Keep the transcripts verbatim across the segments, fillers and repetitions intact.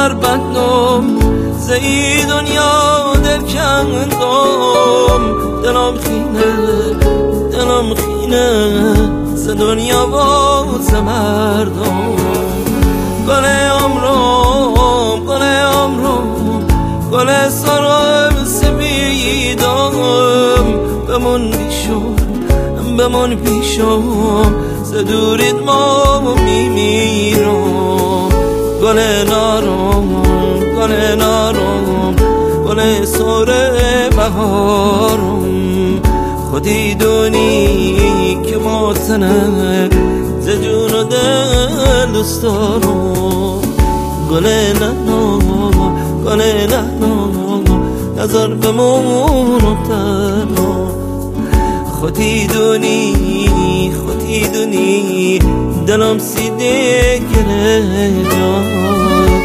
نظر بندم زی دنیا دل کندم دلم خینه دلم خینه ز دنیا باز مردم گل عمرم گل عمرم گل سرم سپیدم بمون پیشم بمون پیشم ز دورید ما میمیرم گل نارم گل نارم گل سر بهارم خودی دونی که ماتنه ز جون و دل دوست دارم گل نارم گل نارم نظر بمونم تنها خودی دونی خودی دونی دلم سیده گره جان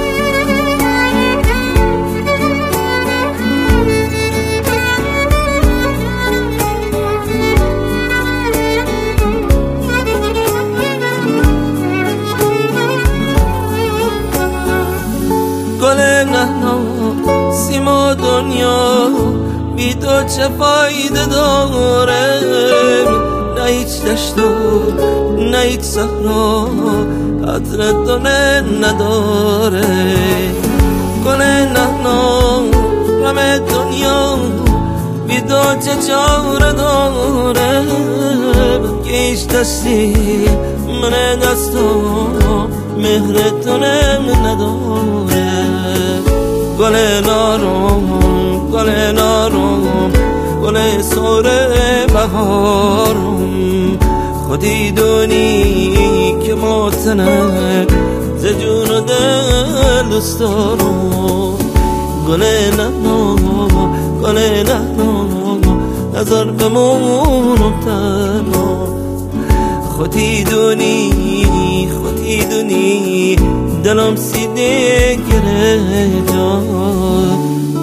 گل نهنا سیما دنیا بی تو چه فایده داره نه هیچ دشت نه هیچ صحرا قدر دونه نداره گل نهنا غم دنیا بی تو چه چاره داره که هیچ دستی من دستم مهر تونه نداره گل نارم گل نارم گل سر بهارم خودی دونی که ماتنه ز جون و دل دوست دارم گل نارم گل نارم نظر بمونم تنها خودی دونی خودی دونی دلم سیده گره جان